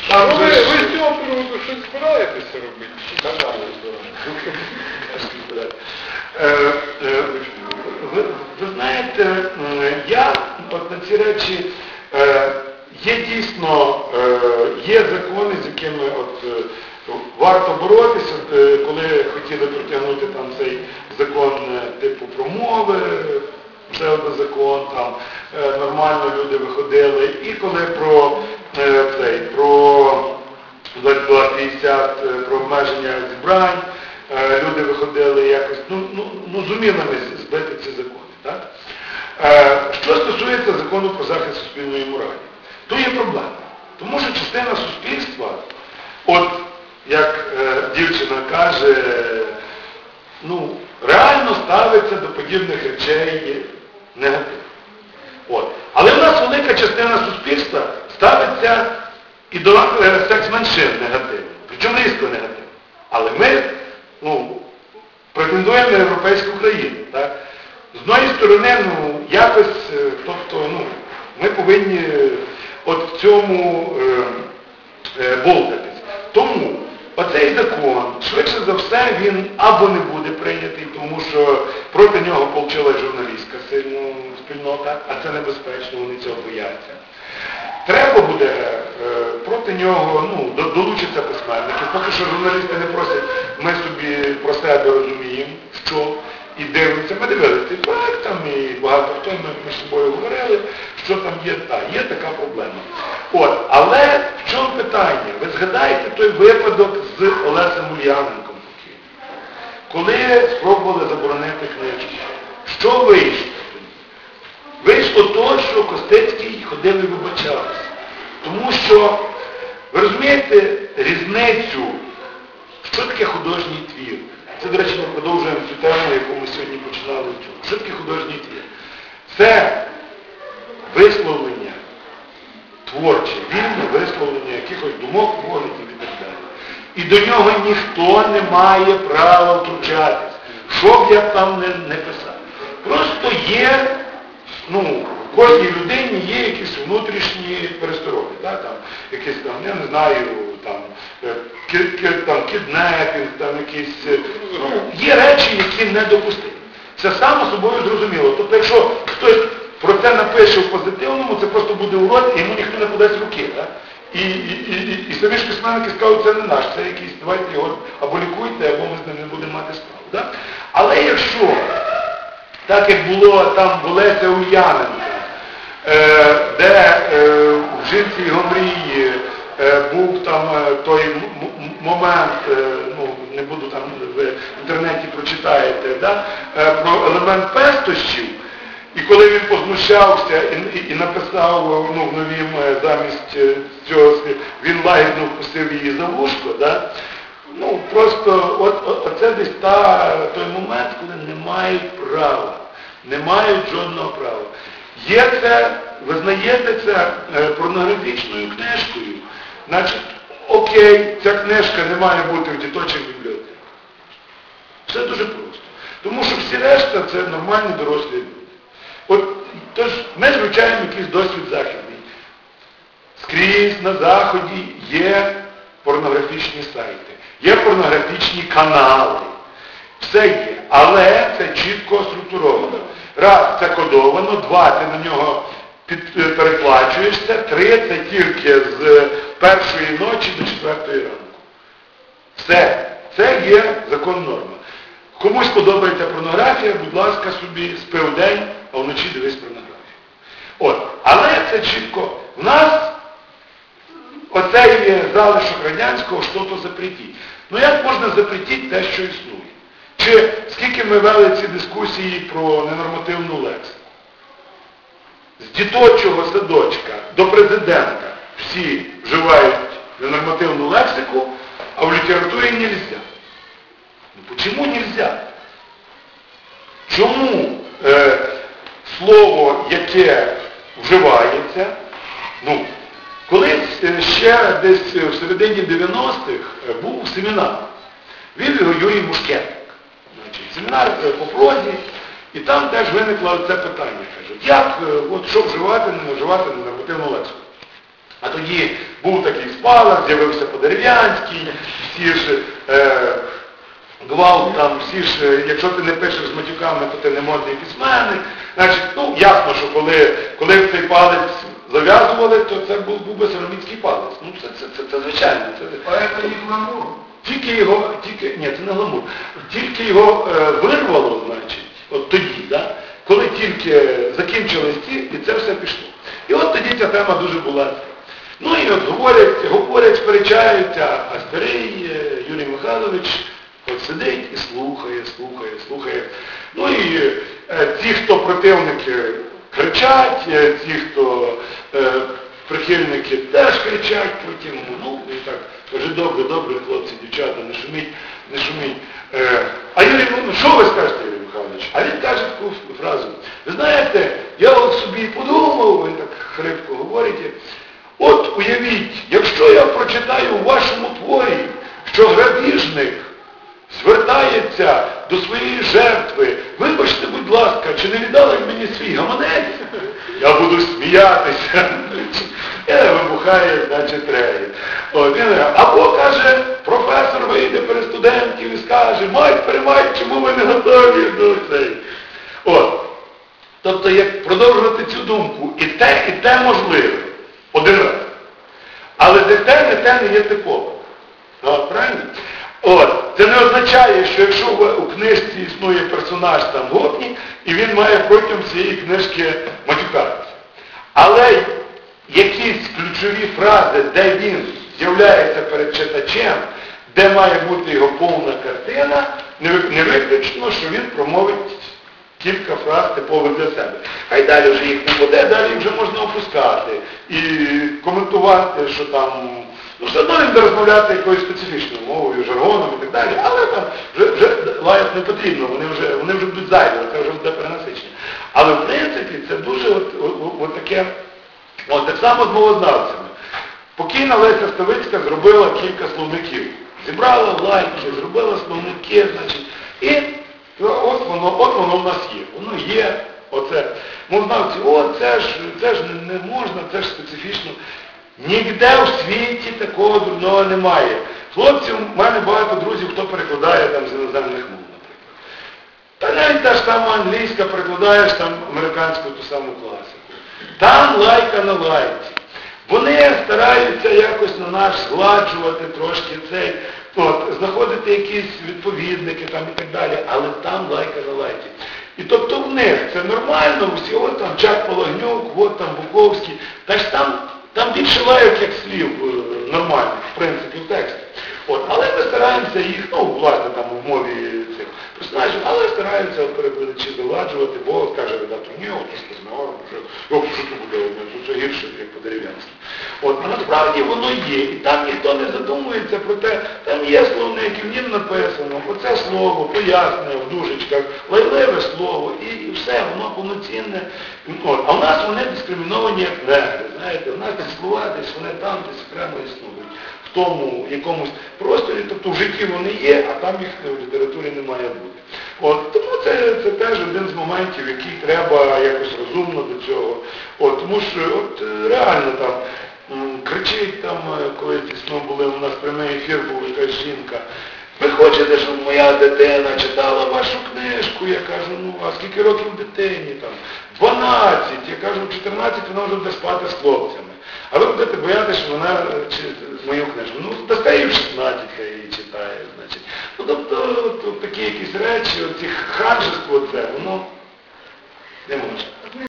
А ви з цього приводу щось збираєтеся робити? Ви знаєте, я от на ці речі, є дійсно, є закони, з якими от варто боротися, коли хотіли протягнути там цей закон типу про мови, ще один закон, там нормально люди виходили, і коли про 2250, про обмеження зібрань, люди виходили якось, зумілими збити ці закони. Так? Що стосується закону про захист суспільної моралі, то є проблема. Тому що частина суспільства, от як дівчина каже, реально ставиться до подібних речей негативно. Але в нас велика частина суспільства ставиться і до секс-меншин негативно, причому різко негативно. Але ми претендуємо на європейську країну. Так? З однієї сторони, якось, ми повинні от в цьому болтатись. Тому оцей закон, швидше за все, він або не буде прийнятий, тому що проти нього повчила журналістська спільнота, а це небезпечно, вони цього бояться. Треба буде проти нього, долучиться письменники. Поки що журналісти не просять, ми собі про себе розуміємо, що, і дивимося. Ми дивилися цей проект, там, і багато хто, ми між собою говорили, що там є, є така проблема. Але в чому питання? Ви згадаєте той випадок з Олесем Ульяненком, коли спробували заборонити книжки. Що вийшло? Вийшло то, що Костецький ходив і вибачався. Тому що, ви розумієте, різницю, що таке художній твір? Це, до речі, ми продовжуємо цю тему, яку ми сьогодні починали. Що таке художній твір? Це висловлення творче, вільне висловлення якихось думок, поглядів і так далі. І до нього ніхто не має права втручатись, що б я там не писав. Просто є, в кожній людині є якісь внутрішні перестороги, якісь там, я не знаю, кіднепінг, якісь, є речі, які недопустимі. Це само собою зрозуміло. Тобто, якщо хтось про це напише в позитивному, це просто буде урод, і йому ніхто не подасть руки. Так? І самі ж письменники скажуть, це не наш, це якийсь, давайте його або лікуйте, або ми з ним не будемо мати справу. Так? Але якщо, так як було там в Олеся Ульяненка, де в жінці його мрії був там той момент, не буду там в інтернеті прочитаєте, про елемент пестощів, і коли він позмущався і написав в новім замість цього, він лагідно впустив її за вушко, просто оце десь той момент, коли не мають права, не мають жодного права. Є це, визнаєте це порнографічною книжкою, значить, окей, ця книжка не має бути в диточих бібліотеках. Все дуже просто. Тому що всі решта це нормальні дорослі люди. Тож ми звичаємо якийсь досвід західний. Скрізь на Заході є порнографічні сайти, є порнографічні канали. Все є. Але це чітко структуровано. Раз, це кодовано, два, ти на нього переплачуєшся, три, це тільки з першої ночі до 4-ї ранку. Все. Це є закон норма. Комусь подобається порнографія, будь ласка, собі спи вдень, а вночі дивись порнографію. Але це чітко. В нас оце є залишок радянського, що то запретіть. Як можна запретити те, що існує? Чи скільки ми вели ці дискусії про ненормативну лексику? З дитячого садочка до президента всі вживають ненормативну лексику, а в літературі нельзя. Чому нельзя? Чому слово, яке вживається, колись ще десь в середині 90-х був семінар. Вів його Юрій Мушкетник. Семінар по прозі, і там теж виникло це питання. Кажуть, як, що вживати, не вживати ненормативну лексику? А тоді був такий спалах, з'явився Подерев'янський, всі ж гвалт там, всі ж, якщо ти не пишеш з матюками, то ти не модний письменник. Значить, ну, ясно, що коли в цей палець зав'язували, то це був би Сироміцький палець. Ну, це звичайно. Поэтому не гламур. Ні, це не гламур. Тільки його вирвало, значить, от тоді, да? Коли тільки закінчились ці, і це все пішло. І от тоді ця тема дуже була. Ну і от говорять, сперечаються, а старий Юрій Михайлович от сидить і слухає. Ну і ті, хто противники, кричать, ті, хто прихильники, теж кричать потім. Ну, і так, каже, добре, хлопці, дівчата, не шуміть. А Юрій, ну що ви скажете, Юрій Михайлович? А він каже таку фразу. Ви знаєте, я от собі подумав, він так хрипко говорить, от уявіть, якщо я прочитаю у вашому творі, що грабіжник звертається до своєї жертви, вибачте, будь ласка, чи не віддали мені свій гаманець? Я буду сміятися. Вибухає, значить, регіт. Або, каже, професор вийде перед студентів і скаже, мать, чому ви не готові до цей? От. Тобто, як продовжувати цю думку, і те можливо. Один раз. Але не те не є типово. Правильно? От. Це не означає, що якщо у книжці існує персонаж там гопнік, і він має протягом цієї книжки матюкатися. Але якісь ключові фрази, де він з'являється перед читачем, де має бути його повна картина, не виключно, що він промовить кілька фраз типових для себе. Хай далі вже їх не буде, далі вже можна опускати і коментувати, що там, ну все одно він буде розмовляти якоюсь специфічною мовою, жаргоном і так далі, але там вже лаяти не потрібно, вони вже будуть зайві, це вже буде перенасичення. Але в принципі це дуже от таке, от так само з мовознавцями. Покійна Леся Ставицька зробила кілька словників. Зібрала лайки, зробила словники, значить, і от воно в нас є. Воно є, оце. Мовознавці, це ж не можна, це ж специфічно. Ніде в світі такого дурного немає. Хлопці, в мене багато друзів, хто перекладає там з іноземних мов, наприклад. Та навіть та ж сама англійська, перекладаєш там американську ту саму класику. Там лайка на лайці. Вони стараються якось на нас згладжувати трошки цей, знаходити якісь відповідники там і так далі, але там лайка на лайці. І тобто в них це нормально, всі, от там Чак Пологнюк, от там Буковський, та ж там більше лайок, як слів нормальних, в принципі, в тексті. Але ми стараємося їх, власне, там в мові цих персонажів, але стараємося перекладачі заладжувати, бо каже редактор, ні, трошки знавав, що тут буде, це гірше, як по-дерев'янськи. А насправді воно є, і там ніхто не задумується про те, там є словник, і в нім написано, оце слово, пояснює в дужечках, лайливе слово, і все, воно повноцінне. А в нас вони дискриміновані як негри, знаєте, в нас ці слова десь вони там десь окремо існують. В тому якомусь просторі, тобто в житті вони є, а там їх в літературі не має бути. Тому це теж один з моментів, який треба якось розумно до цього. Тому що реально там кричить там, коли дійсно були, у нас прямий ефір був якась жінка, ви хочете, щоб моя дитина читала вашу книжку? Я кажу, а скільки років дитині? Там 12. Я кажу, в 14 вона вже буде спати з хлопцями. А ви будете боятися, що вона мою книжку. Дасте їй в 16, хай її читає, значить. Тобто такі якісь речі, оці ханжество це, воно не може.